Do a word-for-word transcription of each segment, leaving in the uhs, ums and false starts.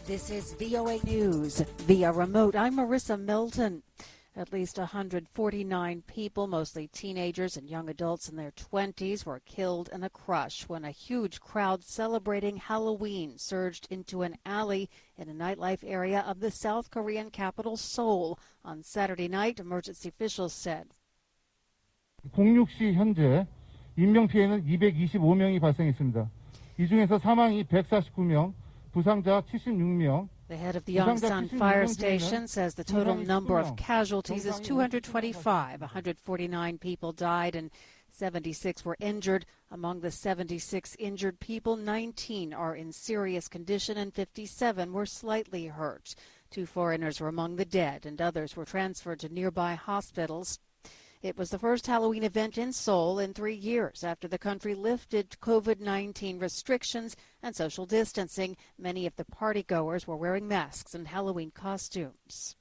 This is V O A News via remote. I'm Marissa Milton. At least one hundred forty-nine people, mostly teenagers and young adults in their twenties, were killed in a crush when a huge crowd celebrating Halloween surged into an alley in a nightlife area of the South Korean capital Seoul on Saturday night, emergency officials said. 공육 시 현재 인명피해는 이백이십오 명이 발생했습니다. 이 중에서 사망이 백사십구 명, 부상자 칠십육 명. The head of the Yongsan Fire Station says the total number of casualties is two hundred twenty-five. one hundred forty-nine people died and seventy-six were injured. Among the seventy-six injured people, nineteen are in serious condition and fifty-seven were slightly hurt. Two foreigners were among the dead and others were transferred to nearby hospitals. It was the first Halloween event in Seoul in three years after the country lifted COVID nineteen restrictions and social distancing. Many of the partygoers were wearing masks and Halloween costumes.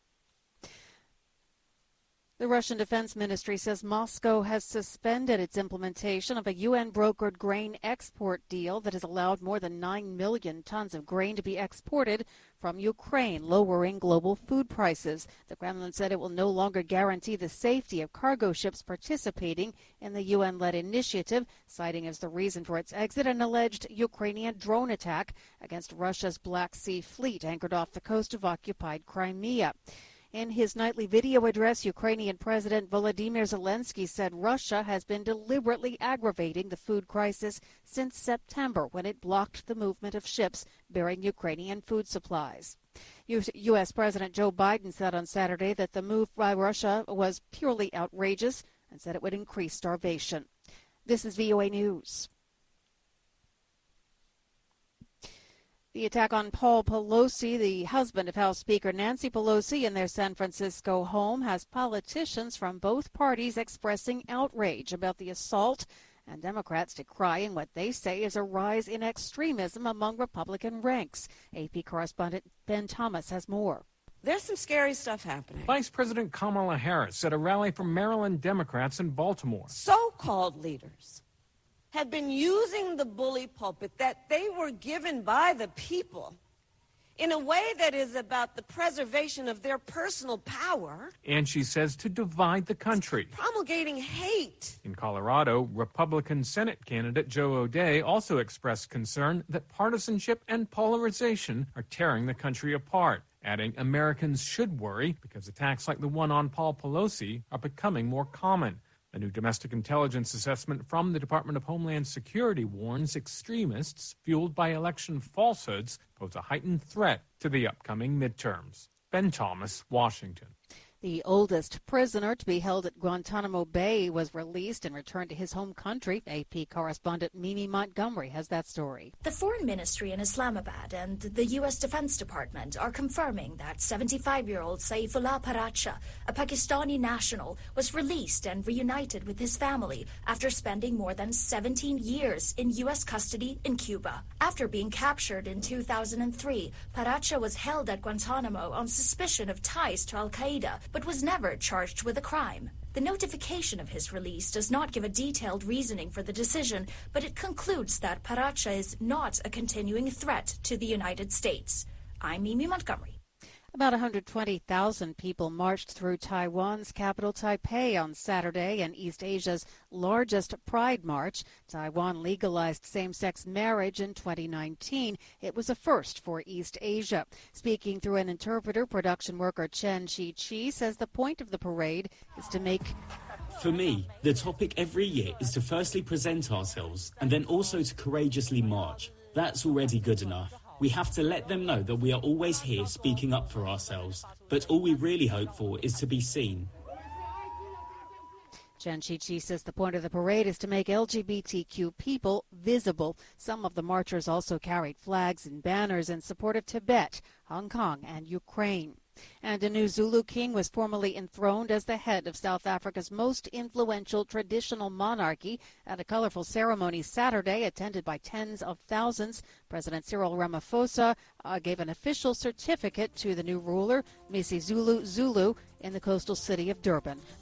The Russian Defense Ministry says Moscow has suspended its implementation of a U N-brokered grain export deal that has allowed more than nine million tons of grain to be exported from Ukraine, lowering global food prices. The Kremlin said it will no longer guarantee the safety of cargo ships participating in the U N-led initiative, citing as the reason for its exit an alleged Ukrainian drone attack against Russia's Black Sea fleet anchored off the coast of occupied Crimea. In his nightly video address, Ukrainian President Volodymyr Zelensky said Russia has been deliberately aggravating the food crisis since September, when it blocked the movement of ships bearing Ukrainian food supplies. U S President Joe Biden said on Saturday that the move by Russia was purely outrageous and said it would increase starvation. This is V O A News. The attack on Paul Pelosi, the husband of House Speaker Nancy Pelosi, in their San Francisco home has politicians from both parties expressing outrage about the assault and Democrats decrying what they say is a rise in extremism among Republican ranks. A P correspondent Ben Thomas has more. There's some scary stuff happening. Vice President Kamala Harris at a rally for Maryland Democrats in Baltimore. So-called leaders have been using the bully pulpit that they were given by the people in a way that is about the preservation of their personal power. And she says to divide the country. Promulgating hate. In Colorado, Republican Senate candidate Joe O'Dea also expressed concern that partisanship and polarization are tearing the country apart, adding Americans should worry because attacks like the one on Paul Pelosi are becoming more common. A new domestic intelligence assessment from the Department of Homeland Security warns extremists fueled by election falsehoods pose a heightened threat to the upcoming midterms. Ben Thomas, Washington. The oldest prisoner to be held at Guantanamo Bay was released and returned to his home country. A P correspondent Mimi Montgomery has that story. The Foreign Ministry in Islamabad and the U S Defense Department are confirming that seventy-five-year-old Saifullah Paracha, a Pakistani national, was released and reunited with his family after spending more than seventeen years in U S custody in Cuba. After being captured in two thousand three, Paracha was held at Guantanamo on suspicion of ties to al-Qaeda, but was never charged with a crime. The notification of his release does not give a detailed reasoning for the decision, but it concludes that Paracha is not a continuing threat to the United States. I'm Mimi Montgomery. About one hundred twenty thousand people marched through Taiwan's capital, Taipei, on Saturday in East Asia's largest Pride March. Taiwan legalized same-sex marriage in twenty nineteen. It was a first for East Asia. Speaking through an interpreter, production worker Chen Chi-Chi says the point of the parade is to make... For me, the topic every year is to firstly present ourselves and then also to courageously march. That's already good enough. We have to let them know that we are always here speaking up for ourselves, but all we really hope for is to be seen. Chen Chi-Chi says the point of the parade is to make L G B T Q people visible. Some of the marchers also carried flags and banners in support of Tibet, Hong Kong, and Ukraine. And a new Zulu king was formally enthroned as the head of South Africa's most influential traditional monarchy at a colorful ceremony Saturday attended by tens of thousands. President Cyril Ramaphosa uh, gave an official certificate to the new ruler, Missi Zulu Zulu, in the coastal city of Durban.